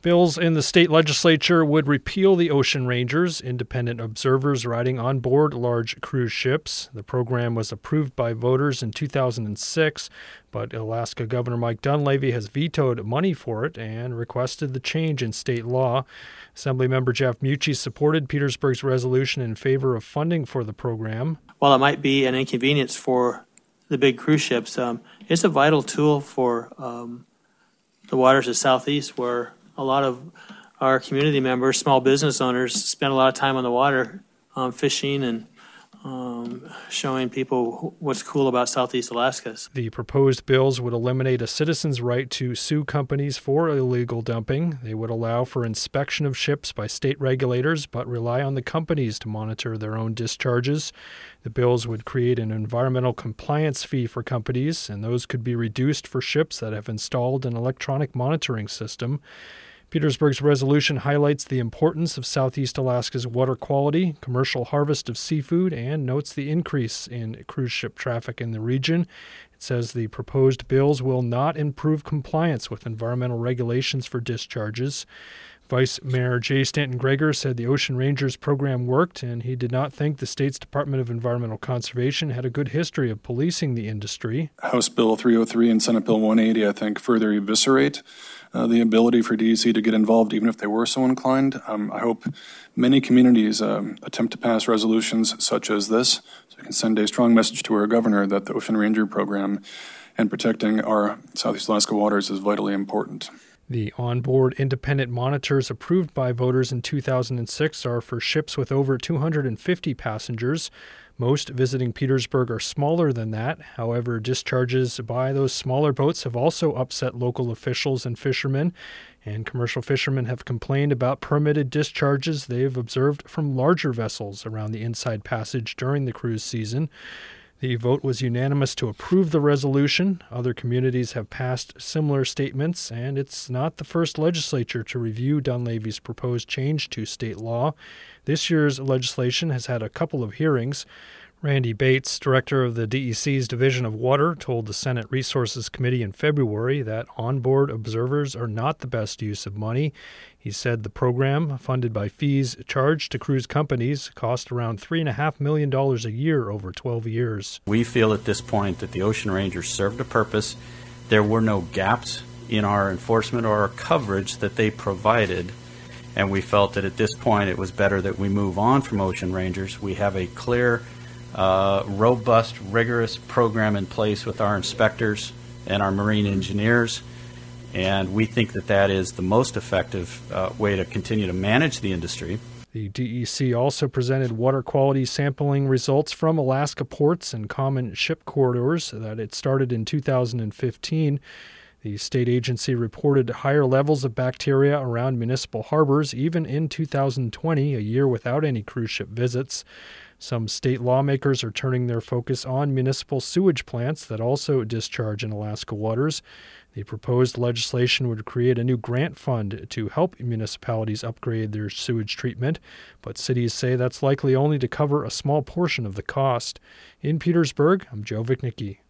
Bills in the state legislature would repeal the Ocean Rangers, independent observers riding on board large cruise ships. The program was approved by voters in 2006, but Alaska Governor Mike Dunleavy has vetoed money for it and requested the change in state law. Assemblymember Jeff Mucci supported Petersburg's resolution in favor of funding for the program. While it might be an inconvenience for the big cruise ships, it's a vital tool for the waters of Southeast, where a lot of our community members, small business owners, spend a lot of time on the water fishing and showing people what's cool about Southeast Alaska. The proposed bills would eliminate a citizen's right to sue companies for illegal dumping. They would allow for inspection of ships by state regulators, but rely on the companies to monitor their own discharges. The bills would create an environmental compliance fee for companies, and those could be reduced for ships that have installed an electronic monitoring system. Petersburg's resolution highlights the importance of Southeast Alaska's water quality, commercial harvest of seafood, and notes the increase in cruise ship traffic in the region. It says the proposed bills will not improve compliance with environmental regulations for discharges. Vice Mayor Jay Stanton Greger said the Ocean Rangers program worked, and he did not think the state's Department of Environmental Conservation had a good history of policing the industry. House Bill 303 and Senate Bill 180, I think, further eviscerate the ability for DEC to get involved, even if they were so inclined. I hope many communities attempt to pass resolutions such as this, so we can send a strong message to our governor that the Ocean Ranger program and protecting our Southeast Alaska waters is vitally important. The onboard independent monitors approved by voters in 2006 are for ships with over 250 passengers. Most visiting Petersburg are smaller than that. However, discharges by those smaller boats have also upset local officials and fishermen, and commercial fishermen have complained about permitted discharges they've observed from larger vessels around the Inside Passage during the cruise season. The vote was unanimous to approve the resolution. Other communities have passed similar statements, and it's not the first legislature to review Dunleavy's proposed change to state law. This year's legislation has had a couple of hearings. Randy Bates, director of the DEC's Division of Water, told the Senate Resources Committee in February that onboard observers are not the best use of money. He said the program, funded by fees charged to cruise companies, cost around $3.5 million a year over 12 years. We feel at this point that the Ocean Rangers served a purpose. There were no gaps in our enforcement or our coverage that they provided, and we felt that at this point it was better that we move on from Ocean Rangers. We have a clear, robust, rigorous program in place with our inspectors and our marine engineers, and we think that that is the most effective way to continue to manage the industry. The DEC also presented water quality sampling results from Alaska ports and common ship corridors that it started in 2015. The state agency reported higher levels of bacteria around municipal harbors even in 2020, a year without any cruise ship visits. Some state lawmakers are turning their focus on municipal sewage plants that also discharge in Alaska waters. The proposed legislation would create a new grant fund to help municipalities upgrade their sewage treatment, but cities say that's likely only to cover a small portion of the cost. In Petersburg, I'm Joe Vichnicki.